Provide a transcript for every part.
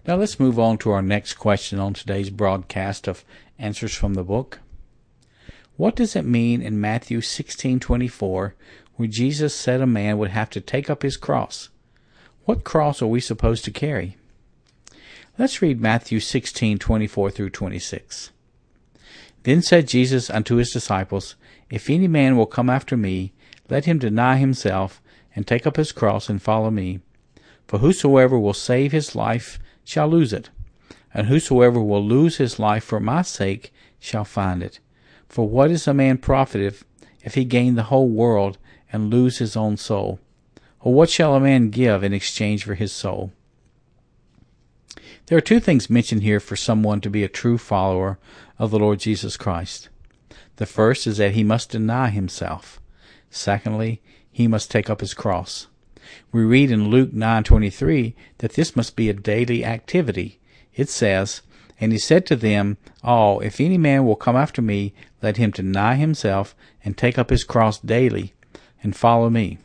Now let's move on to our next question on today's broadcast of Answers from the Book. What does it mean in Matthew 16:24, where Jesus said a man would have to take up his cross? What cross are we supposed to carry? Let's read Matthew 16:24 through 26. Then said Jesus unto his disciples, If any man will come after me, let him deny himself, and take up his cross, and follow me. For whosoever will save his life shall lose it, and whosoever will lose his life for my sake shall find it. For what is a man profited if he gain the whole world, and lose his own soul? Or what shall a man give in exchange for his soul? There are two things mentioned here for someone to be a true follower of the Lord Jesus Christ. The first is that he must deny himself. Secondly, he must take up his cross. We read in Luke 9:23 that this must be a daily activity. It says, And he said to them all, If any man will come after me, let him deny himself, and take up his cross daily, and follow me.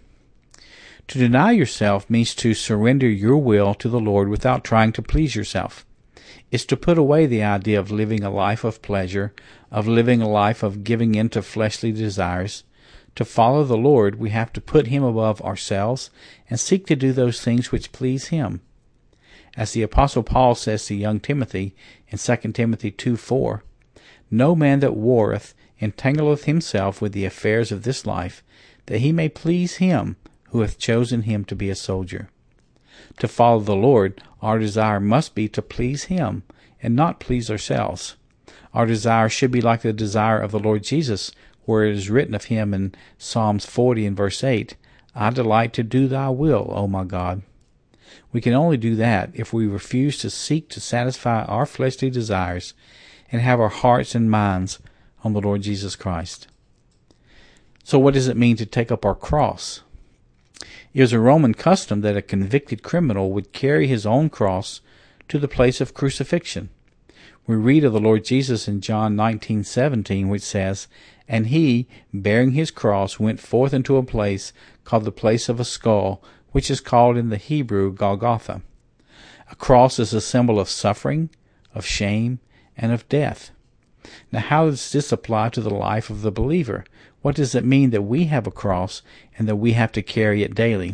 To deny yourself means to surrender your will to the Lord without trying to please yourself. It's to put away the idea of living a life of pleasure, of living a life of giving in to fleshly desires. To follow the Lord, we have to put him above ourselves and seek to do those things which please him. As the Apostle Paul says to young Timothy in 2 Timothy 2:4, No man that warreth entangleth himself with the affairs of this life, that he may please him who hath chosen him to be a soldier. To follow the Lord, our desire must be to please him, and not please ourselves. Our desire should be like the desire of the Lord Jesus, where it is written of him in Psalms 40 and verse 8, I delight to do thy will, O my God. We can only do that if we refuse to seek to satisfy our fleshly desires and have our hearts and minds on the Lord Jesus Christ. So what does it mean to take up our cross? It was a Roman custom that a convicted criminal would carry his own cross to the place of crucifixion. We read of the Lord Jesus in John 19:17, which says, And he, bearing his cross, went forth into a place called the place of a skull, which is called in the Hebrew Golgotha. A cross is a symbol of suffering, of shame, and of death. Now, how does this apply to the life of the believer? What does it mean that we have a cross and that we have to carry it daily?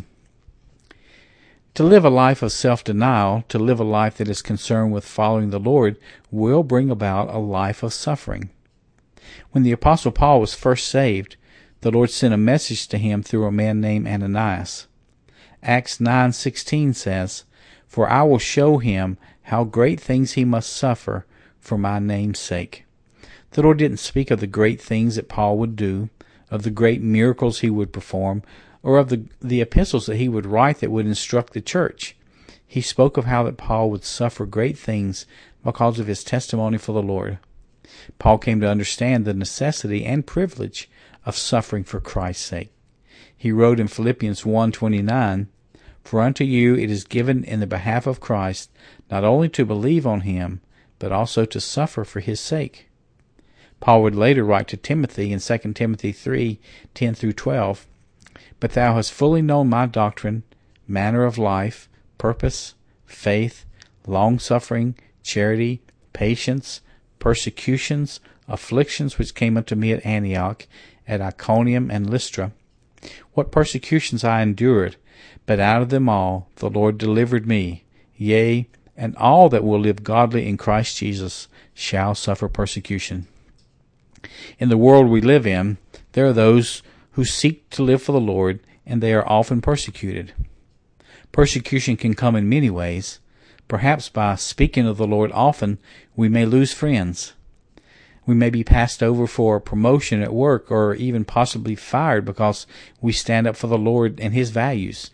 To live a life of self-denial, to live a life that is concerned with following the Lord, will bring about a life of suffering. When the Apostle Paul was first saved, the Lord sent a message to him through a man named Ananias. Acts 9:16 says, For I will show him how great things he must suffer for my name's sake. The Lord didn't speak of the great things that Paul would do, of the great miracles he would perform, or of the epistles that he would write that would instruct the church. He spoke of how that Paul would suffer great things because of his testimony for the Lord. Paul came to understand the necessity and privilege of suffering for Christ's sake. He wrote in Philippians 1:29, For unto you it is given in the behalf of Christ not only to believe on him, but also to suffer for his sake. Paul would later write to Timothy in 2 Timothy 3:10 through 12, But thou hast fully known my doctrine, manner of life, purpose, faith, long-suffering, charity, patience, persecutions, afflictions which came unto me at Antioch, at Iconium and Lystra. What persecutions I endured, but out of them all the Lord delivered me. Yea, and all that will live godly in Christ Jesus shall suffer persecution. In the world we live in, there are those who seek to live for the Lord, and they are often persecuted. Persecution can come in many ways. Perhaps by speaking of the Lord often, we may lose friends. We may be passed over for a promotion at work, or even possibly fired because we stand up for the Lord and his values.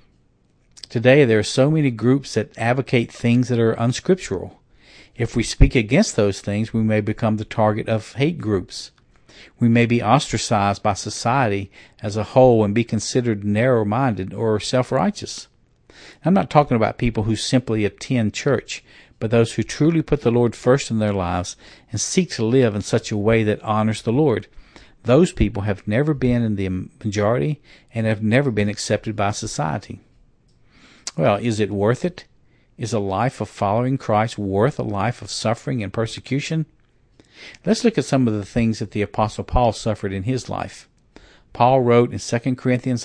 Today there are so many groups that advocate things that are unscriptural. If we speak against those things, we may become the target of hate groups. We may be ostracized by society as a whole and be considered narrow-minded or self-righteous. I'm not talking about people who simply attend church, but those who truly put the Lord first in their lives and seek to live in such a way that honors the Lord. Those people have never been in the majority and have never been accepted by society. Well, is it worth it? Is a life of following Christ worth a life of suffering and persecution? Let's look at some of the things that the Apostle Paul suffered in his life. Paul wrote in 2 Corinthians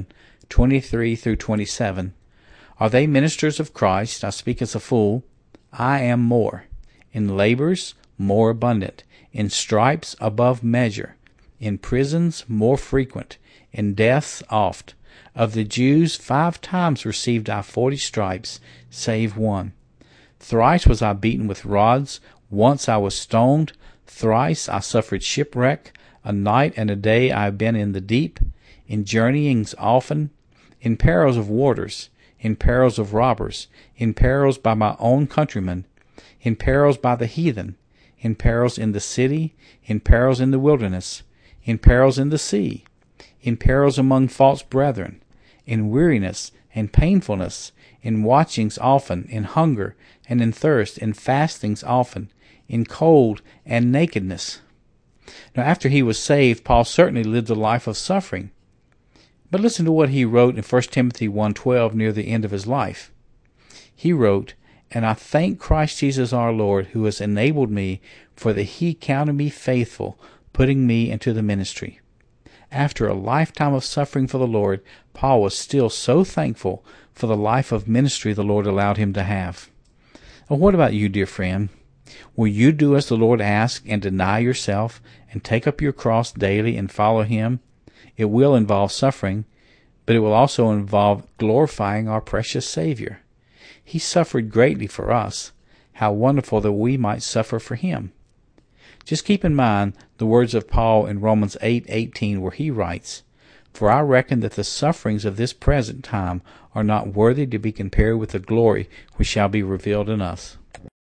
11:23 through 27, "Are they ministers of Christ? I speak as a fool. I am more. In labors more abundant, in stripes above measure, in prisons more frequent, in deaths oft. Of the Jews 5 times received I 40 stripes, save one. Thrice was I beaten with rods, once I was stoned, thrice I suffered shipwreck, a night and a day I have been in the deep, in journeyings often, in perils of waters, in perils of robbers, in perils by my own countrymen, in perils by the heathen, in perils in the city, in perils in the wilderness, in perils in the sea, in perils among false brethren, in weariness and painfulness, in watchings often, in hunger and in thirst, in fastings often, in cold and nakedness." Now, after he was saved, Paul certainly lived a life of suffering. But listen to what he wrote in 1 Timothy 1:12 near the end of his life. He wrote, "And I thank Christ Jesus our Lord, who has enabled me, for that he counted me faithful, putting me into the ministry." After a lifetime of suffering for the Lord, Paul was still so thankful for the life of ministry the Lord allowed him to have. Well, what about you, dear friend? Will you do as the Lord asks and deny yourself and take up your cross daily and follow him? It will involve suffering, but it will also involve glorifying our precious Savior. He suffered greatly for us. How wonderful that we might suffer for him. Just keep in mind the words of Paul in Romans 8:18, where he writes, "For I reckon that the sufferings of this present time are not worthy to be compared with the glory which shall be revealed in us."